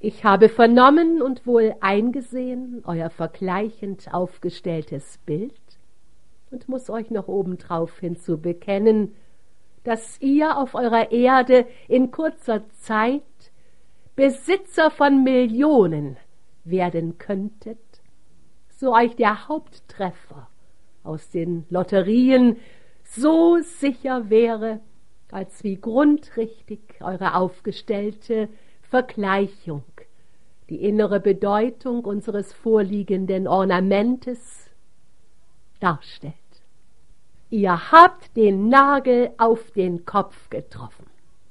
Ich habe vernommen und wohl eingesehen euer vergleichend aufgestelltes Bild und muß euch noch obendrauf hinzu bekennen, dass ihr auf eurer Erde in kurzer Zeit Besitzer von Millionen werden könntet, so euch der Haupttreffer aus den Lotterien so sicher wäre, als wie grundrichtig eure aufgestellte Vergleichung die innere Bedeutung unseres vorliegenden Ornamentes darstellt. Ihr habt den Nagel auf den Kopf getroffen.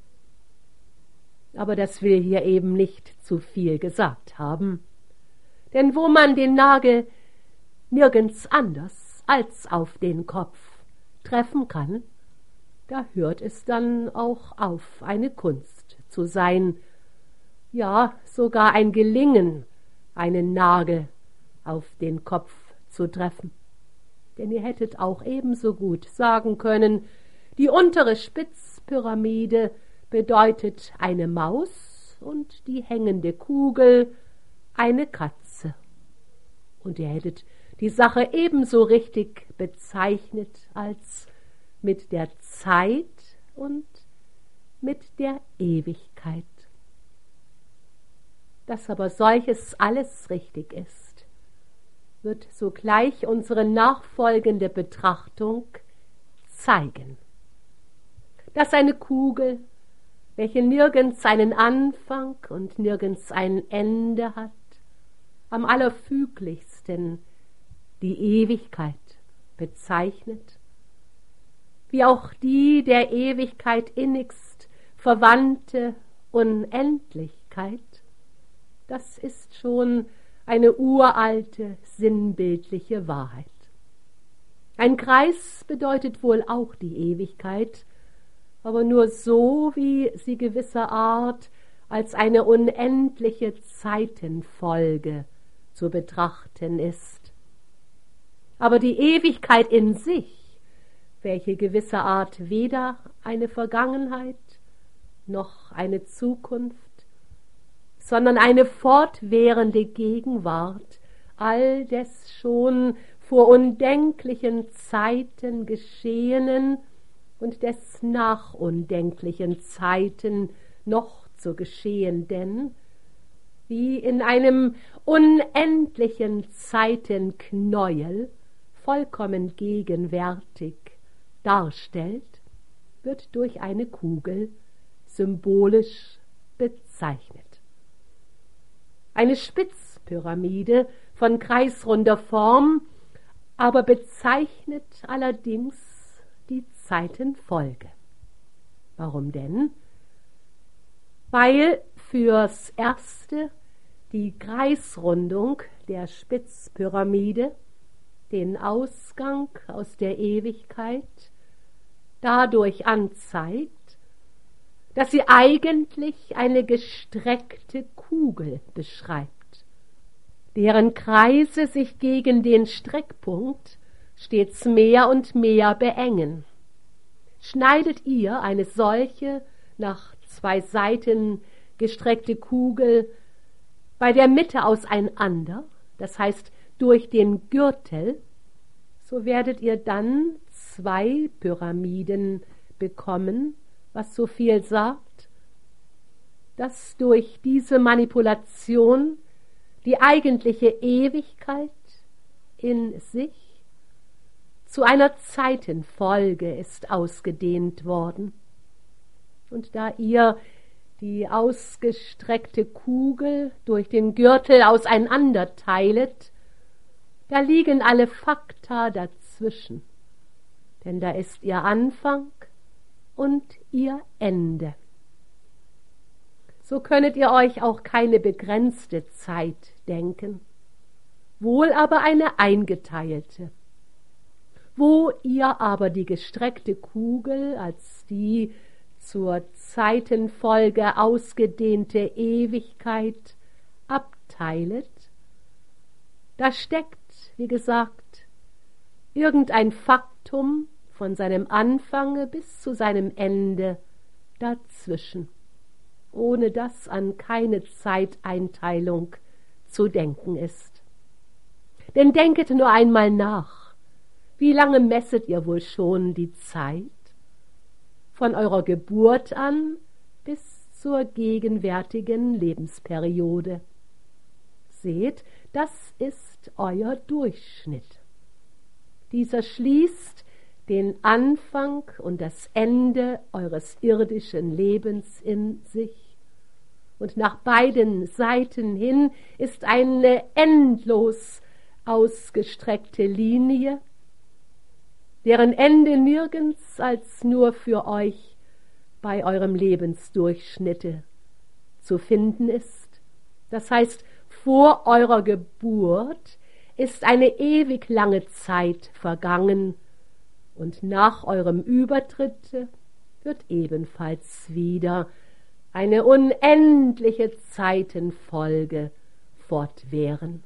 Aber das will hier eben nicht zu viel gesagt haben, denn wo man den Nagel nirgends anders als auf den Kopf treffen kann, da hört es dann auch auf, eine Kunst zu sein, ja sogar ein Gelingen, einen Nagel auf den Kopf zu treffen. Denn ihr hättet auch ebenso gut sagen können, die untere Spitzpyramide bedeutet eine Maus und die hängende Kugel eine Katze. Und ihr hättet die Sache ebenso richtig bezeichnet als mit der Zeit und mit der Ewigkeit. Dass aber solches alles richtig ist, wird sogleich unsere nachfolgende Betrachtung zeigen. Dass eine Kugel, welche nirgends einen Anfang und nirgends ein Ende hat, am allerfüglichsten die Ewigkeit bezeichnet, wie auch die der Ewigkeit innigst verwandte Unendlichkeit, das ist schon eine uralte, sinnbildliche Wahrheit. Ein Kreis bedeutet wohl auch die Ewigkeit, aber nur so, wie sie gewisserart als eine unendliche Zeitenfolge zu betrachten ist. Aber die Ewigkeit in sich, welche gewisserart weder eine Vergangenheit noch eine Zukunft, sondern eine fortwährende Gegenwart all des schon vor undenklichen Zeiten Geschehenen und des nach undenklichen Zeiten noch zu Geschehenden, wie in einem unendlichen Zeitenknäuel vollkommen gegenwärtig darstellt, wird durch eine Kugel symbolisch bezeichnet. Eine Spitzpyramide von kreisrunder Form, aber bezeichnet allerdings die Zeitenfolge. Warum denn? Weil fürs Erste die Kreisrundung der Spitzpyramide den Ausgang aus der Ewigkeit dadurch anzeigt, dass sie eigentlich eine gestreckte Kugel beschreibt, deren Kreise sich gegen den Streckpunkt stets mehr und mehr beengen. Schneidet ihr eine solche nach zwei Seiten gestreckte Kugel bei der Mitte auseinander, das heißt durch den Gürtel, so werdet ihr dann zwei Pyramiden bekommen, was so viel sagt, dass durch diese Manipulation die eigentliche Ewigkeit in sich zu einer Zeitenfolge ist ausgedehnt worden. Und da ihr die ausgestreckte Kugel durch den Gürtel auseinanderteilet, da liegen alle Fakta dazwischen, denn da ist ihr Anfang und ihr Ende. So könnet ihr euch auch keine begrenzte Zeit denken, wohl aber eine eingeteilte. Wo ihr aber die gestreckte Kugel als die zur Zeitenfolge ausgedehnte Ewigkeit abteilet, da steckt, wie gesagt, irgendein Faktum von seinem Anfange bis zu seinem Ende dazwischen. ohne dass an keine Zeiteinteilung zu denken ist. Denn denket nur einmal nach, wie lange messet ihr wohl schon die Zeit? Von eurer Geburt an bis zur gegenwärtigen Lebensperiode. Seht, das ist euer Durchschnitt. Dieser schließt den Anfang und das Ende eures irdischen Lebens in sich. Und nach beiden Seiten hin ist eine endlos ausgestreckte Linie, deren Ende nirgends als nur für euch bei eurem Lebensdurchschnitte zu finden ist. Das heißt, vor eurer Geburt ist eine ewig lange Zeit vergangen und nach eurem Übertritt wird ebenfalls wieder eine unendliche Zeitenfolge fortwähren.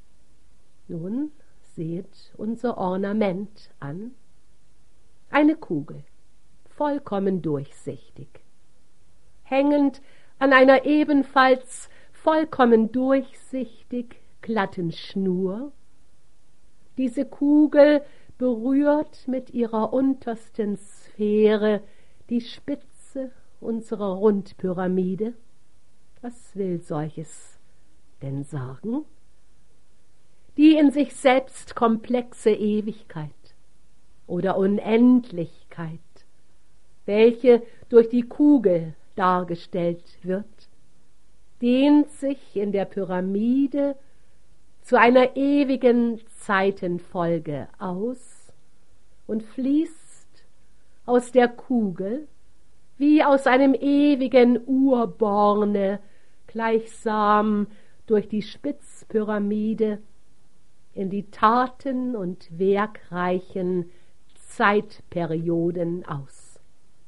Nun seht unser Ornament an. Eine Kugel, vollkommen durchsichtig, hängend an einer ebenfalls vollkommen durchsichtig glatten Schnur. Diese Kugel berührt mit ihrer untersten Sphäre die Spitze unserer Rundpyramide. Was will solches denn sagen? Die in sich selbst komplexe Ewigkeit oder Unendlichkeit, welche durch die Kugel dargestellt wird, dehnt sich in der Pyramide zu einer ewigen Zeitenfolge aus und fließt aus der Kugel wie aus einem ewigen Urborne gleichsam durch die Spitzpyramide in die taten- und werkreichen Zeitperioden aus.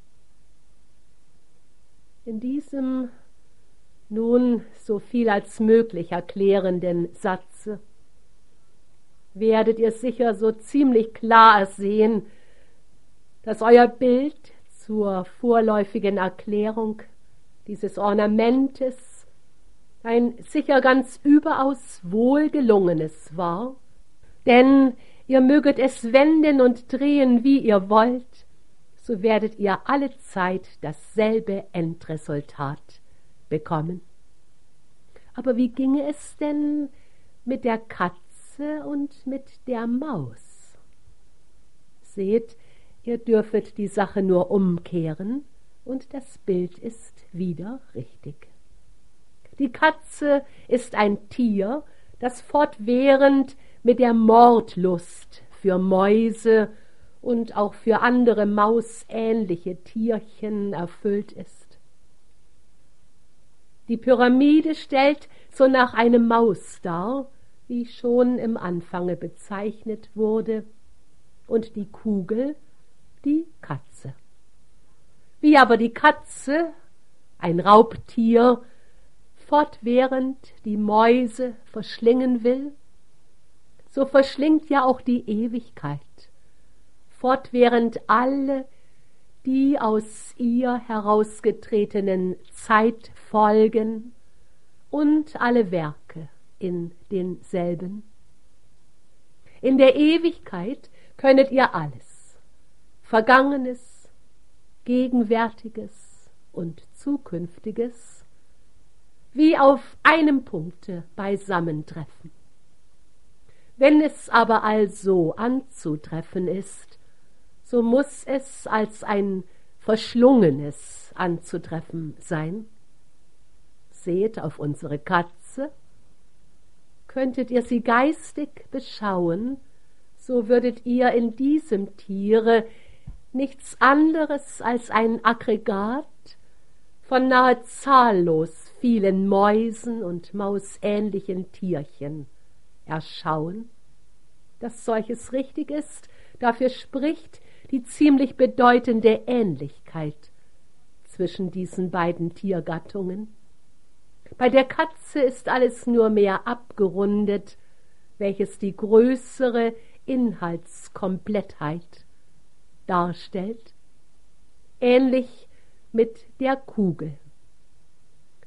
In diesem nun so viel als möglich erklärenden Satze werdet ihr sicher so ziemlich klar sehen, dass euer Bild zur vorläufigen Erklärung dieses Ornamentes ein sicher ganz überaus wohlgelungenes war, denn ihr möget es wenden und drehen, wie ihr wollt, so werdet ihr alle Zeit dasselbe Endresultat bekommen. Aber wie ginge es denn mit der Katze und mit der Maus? Seht, ihr dürfet die Sache nur umkehren, und das Bild ist wieder richtig. Die Katze ist ein Tier, das fortwährend mit der Mordlust für Mäuse und auch für andere mausähnliche Tierchen erfüllt ist. Die Pyramide stellt so nach eine Maus dar, wie schon im Anfange bezeichnet wurde, und die Kugel die Katze. Wie aber die Katze, ein Raubtier, fortwährend die Mäuse verschlingen will, so verschlingt ja auch die Ewigkeit fortwährend alle die aus ihr herausgetretenen Zeitfolgen und alle Werke in denselben. In der Ewigkeit könnet ihr alles, Vergangenes, Gegenwärtiges und Zukünftiges, wie auf einem Punkte beisammentreffen. Wenn es aber also anzutreffen ist, so muß es als ein Verschlungenes anzutreffen sein. Seht auf unsere Katze. Könntet ihr sie geistig beschauen, so würdet ihr in diesem Tiere nichts anderes als ein Aggregat von nahe zahllos vielen Mäusen und mausähnlichen Tierchen erschauen. Dass solches richtig ist, dafür spricht die ziemlich bedeutende Ähnlichkeit zwischen diesen beiden Tiergattungen. Bei der Katze ist alles nur mehr abgerundet, welches die größere Inhaltskomplettheit darstellt, ähnlich mit der Kugel.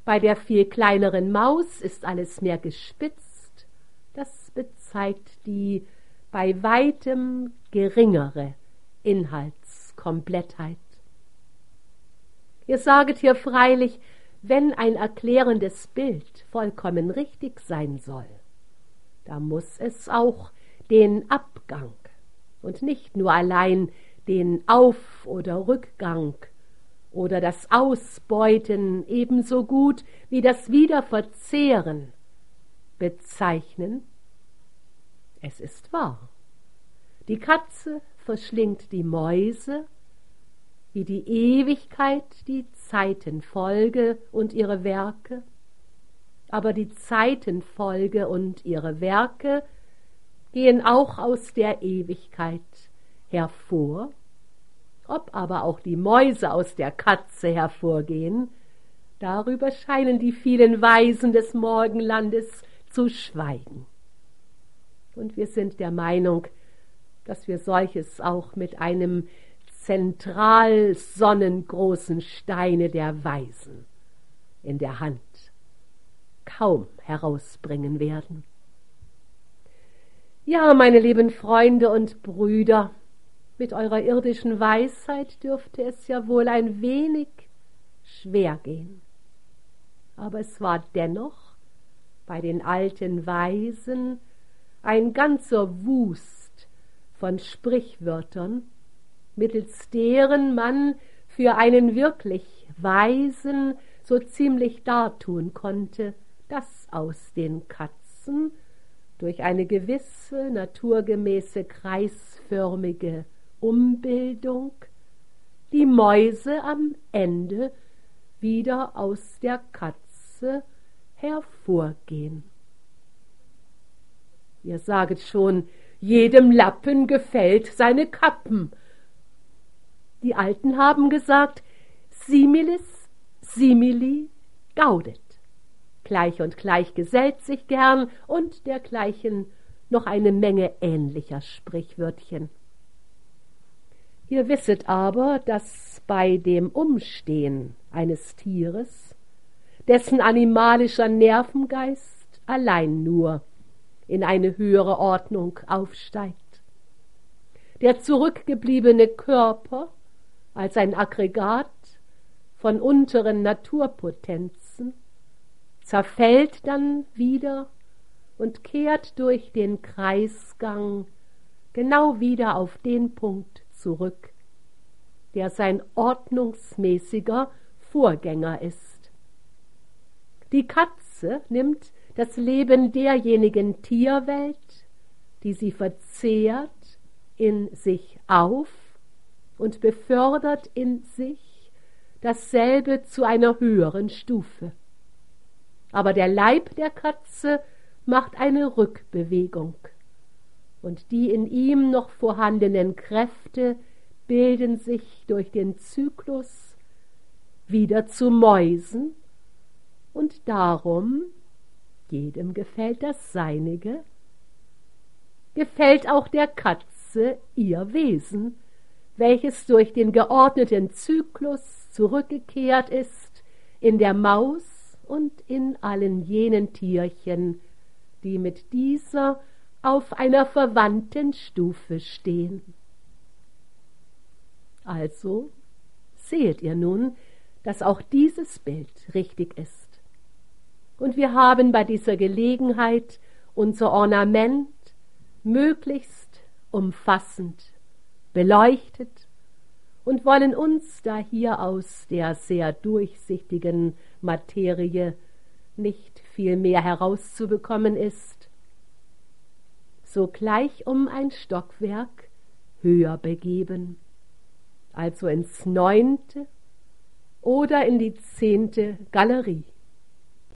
Bei der viel kleineren Maus ist alles mehr gespitzt. Das bezeigt die bei weitem geringere Inhaltskomplettheit. Ihr saget hier freilich, wenn ein erklärendes Bild vollkommen richtig sein soll, da muß es auch den Abgang und nicht nur allein den Auf- oder Rückgang oder das Ausbeuten ebenso gut wie das Wiederverzehren bezeichnen. Es ist wahr, die Katze verschlingt die Mäuse, wie die Ewigkeit die Zeitenfolge und ihre Werke, aber die Zeitenfolge und ihre Werke gehen auch aus der Ewigkeit hervor. Ob aber auch die Mäuse aus der Katze hervorgehen, darüber scheinen die vielen Weisen des Morgenlandes zu schweigen. Und wir sind der Meinung, dass wir solches auch mit einem zentral sonnengroßen Steine der Weisen in der Hand kaum herausbringen werden. Ja, meine lieben Freunde und Brüder, mit eurer irdischen Weisheit dürfte es ja wohl ein wenig schwer gehen. Aber es war dennoch bei den alten Weisen ein ganzer Wust von Sprichwörtern, mittels deren man für einen wirklich Weisen so ziemlich dartun konnte, dass aus den Katzen durch eine gewisse naturgemäße kreisförmige Umbildung die Mäuse am Ende wieder aus der Katze hervorgehen. Ihr saget schon, jedem Lappen gefällt seine Kappen. Die Alten haben gesagt, similis simili gaudet. Gleich und gleich gesellt sich gern und dergleichen noch eine Menge ähnlicher Sprichwörtchen. Ihr wisset aber, dass bei dem Umstehen eines Tieres, dessen animalischer Nervengeist allein nur in eine höhere Ordnung aufsteigt, der zurückgebliebene Körper als ein Aggregat von unteren Naturpotenzen zerfällt dann wieder und kehrt durch den Kreisgang genau wieder auf den Punkt zurück, der sein ordnungsmäßiger Vorgänger ist. Die Katze nimmt das Leben derjenigen Tierwelt, die sie verzehrt, in sich auf und befördert in sich dasselbe zu einer höheren Stufe. Aber der Leib der Katze macht eine Rückbewegung, und die in ihm noch vorhandenen Kräfte bilden sich durch den Zyklus wieder zu Mäusen, und darum, jedem gefällt das Seinige, gefällt auch der Katze ihr Wesen, welches durch den geordneten Zyklus zurückgekehrt ist in der Maus und in allen jenen Tierchen, die mit dieser auf einer verwandten Stufe stehen. Also sehet ihr nun, dass auch dieses Bild richtig ist. Und wir haben bei dieser Gelegenheit unser Ornament möglichst umfassend beleuchtet und wollen uns, da hier aus der sehr durchsichtigen Materie nicht viel mehr herauszubekommen ist, sogleich um ein Stockwerk höher begeben, also ins 9. oder in die 10. Galerie.